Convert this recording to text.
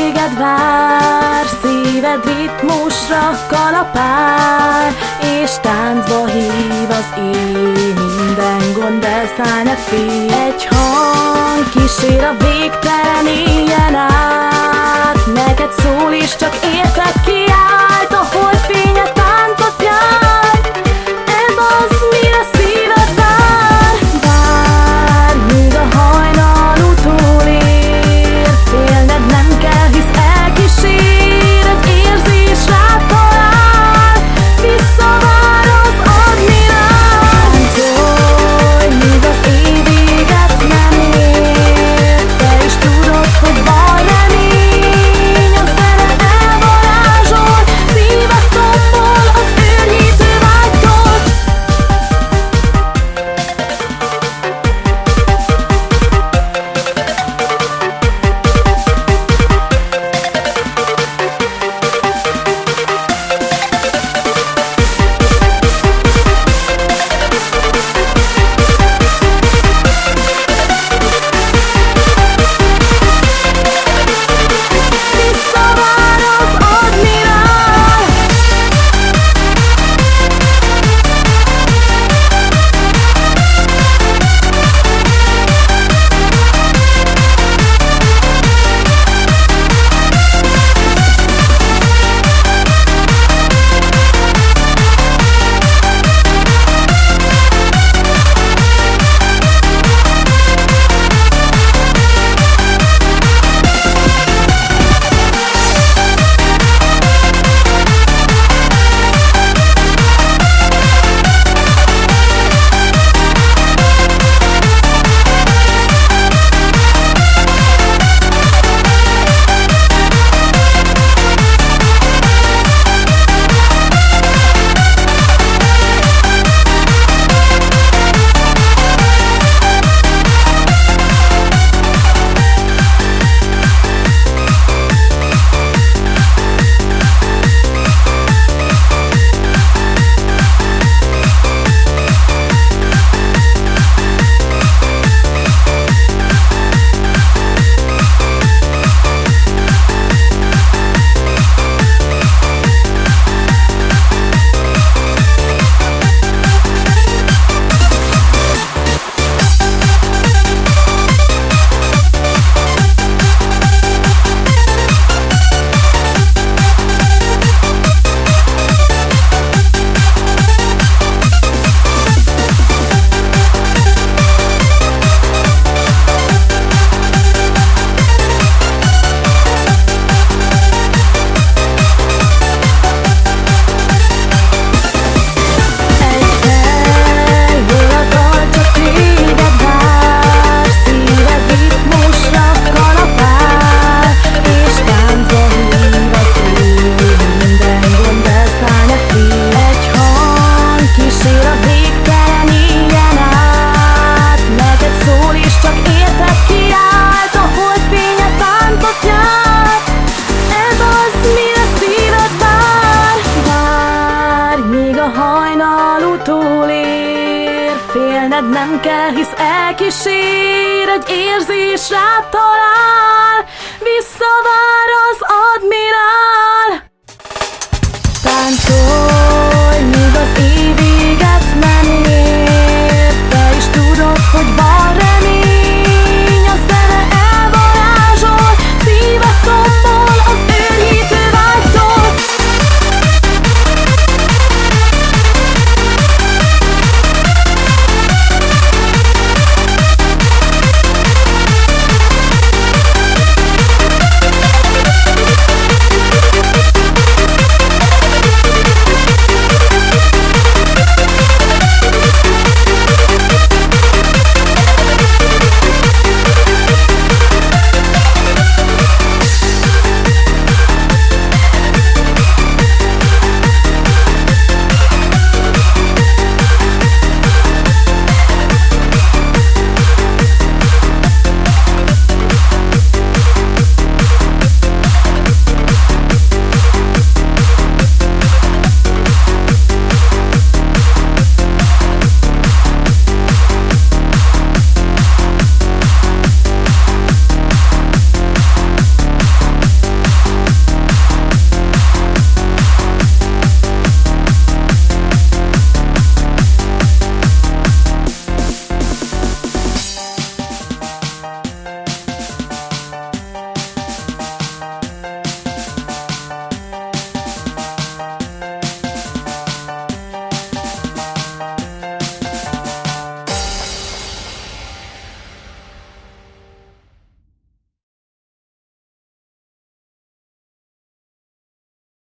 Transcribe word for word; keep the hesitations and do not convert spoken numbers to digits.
téged vár, szíved ritmusra kalapál, és táncba hív az éj, minden gond elszáll, ne félj. Egy hang kísér a végtelen éjjel át, neked szól és csak érted kiállt, a holdfénye táncot jár, ez az, mire szíved vár. Vár, míg a hajnal utolér, félned nem kell, hisz elkísér, egy érzés rád talál, visszavár az admirál. Táncolj, míg az éj véget nem ér, te is tudod, hogy van remény, a zene elvarázsol, szíved tombol az őrnyítő vágytól. Visszavár az admirál. Félned nem kell, hisz elkísér, egy érzés rád talál, visszavár